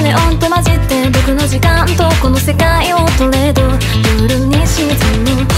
ネオンと混じって僕の時間とこの世界をトレード、夜に沈む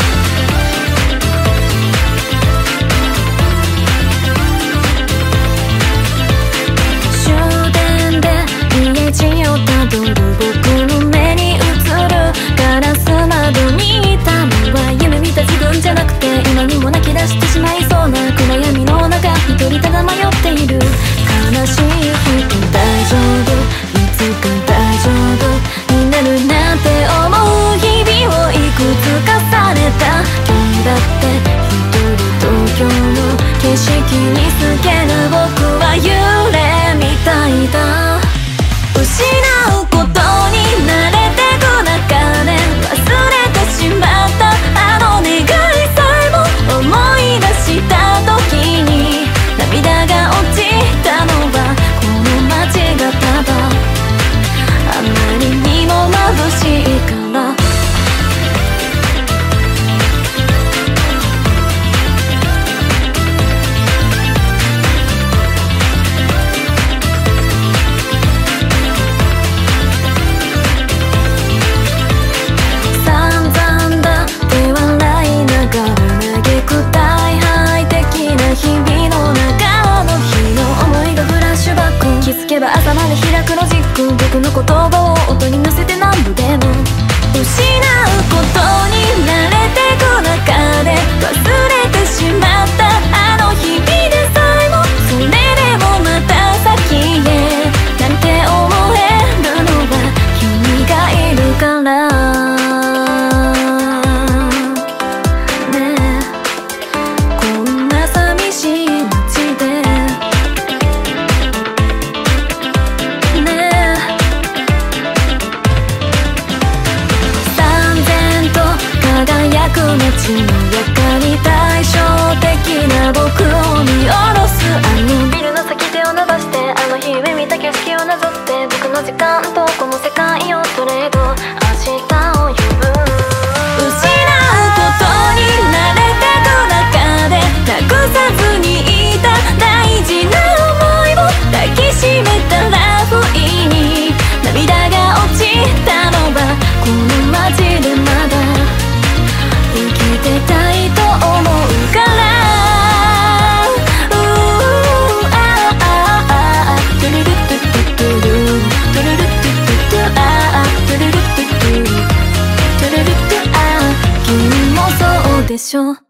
終電で家路をたどる僕の目に映るガラス窓にいたのは夢見た自分じゃなくて、今にも泣き出してしまいそうな暗闇の中一人ただ迷っている悲しい人、大丈夫いつか大丈夫になるなんて思う日々をいくつかされた。今日だって一人東京の景色に透ける僕は幽霊みたいだ。失うことに慣れてく中で忘れてしまったあの願いさえも思い出した時に涙が落ちたのはこの街がただあまりにも眩しいから。気づけば朝まで開くロジック、僕の言葉を音に乗せて何度でも失うことに慣れてく中で忘れてしまったあの日々でさえもそれでもまた先へなんて思えるのは君がいるからねえ、こんな寂しい街で輝く街の明かり、対照的な僕を見下ろすあのビルの先手を伸ばして、あの日夢見た景色をなぞって僕の時間とこの世界をトレード、明日を呼ぶ。失うことに慣れてく中でなくさずにいた大事な想いを抱きしめたら不意に涙が落ちたのはこの街でまだ生きてたいと思うから。トゥルルトゥトゥトゥルトゥルルトゥトゥトゥトゥルルトゥトゥトゥルルトゥ君もそうでしょ。